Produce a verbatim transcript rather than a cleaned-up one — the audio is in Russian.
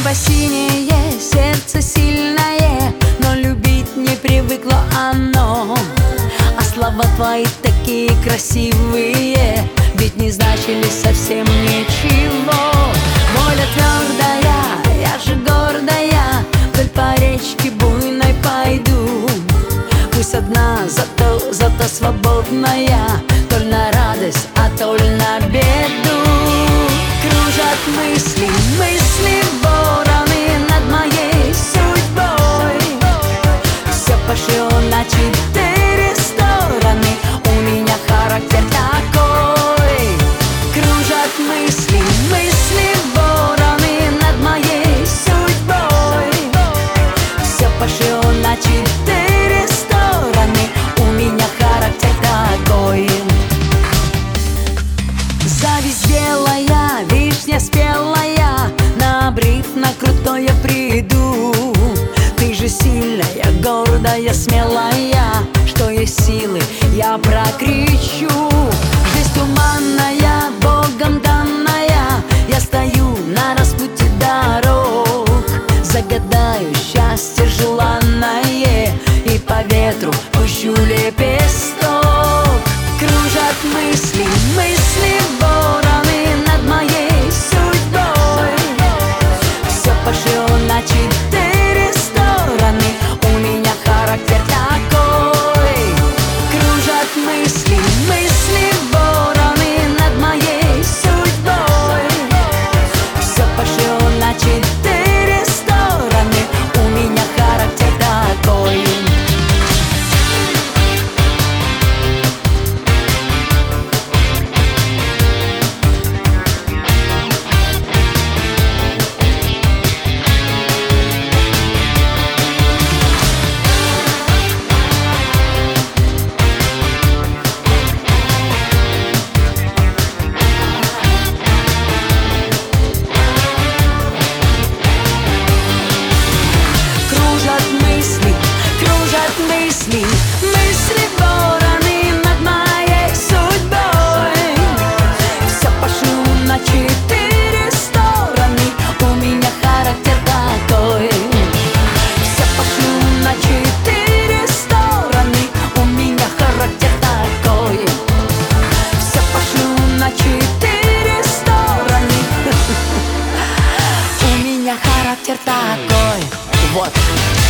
Небо синее, сердце сильное, но любить не привыкло оно. А слова твои такие красивые, ведь не значили совсем ничего. Воля твердая, я же гордая, вдоль по речке буйной пойду. Пусть одна, зато, зато свободная, толь на радость, а толь на беду. Кружат мысли, мысли вороны над моей судьбой. Все пошло на четыре стороны, у меня характер такой. Кружат мысли, мысли вороны над моей судьбой. Все пошло на четыре стороны, у меня характер такой. Зависть белая, вишня спелая, на обрыв на крутое приду. Ты же сильная, гордая, смелая, что есть силы, я прокричу. Жизнь туманная, Богом данная, я стою на распутье дорог. Загадаю счастье желанное и по ветру пущу лепесток. Кружат мысли, мысли вороны над моей судьбой. Все пошло на четыре стороны, у меня характер такой. Кружат мысли, мысли вороны над моей судьбой. Все пошло на четыре стороны, у меня характер такой. Мысли, мысли вороны над моей судьбой. Все пошло на четыре стороны, у меня характер такой. Все пошло на четыре стороны, у меня характер такой. Все пошло на четыре стороны, у меня характер такой. Вот.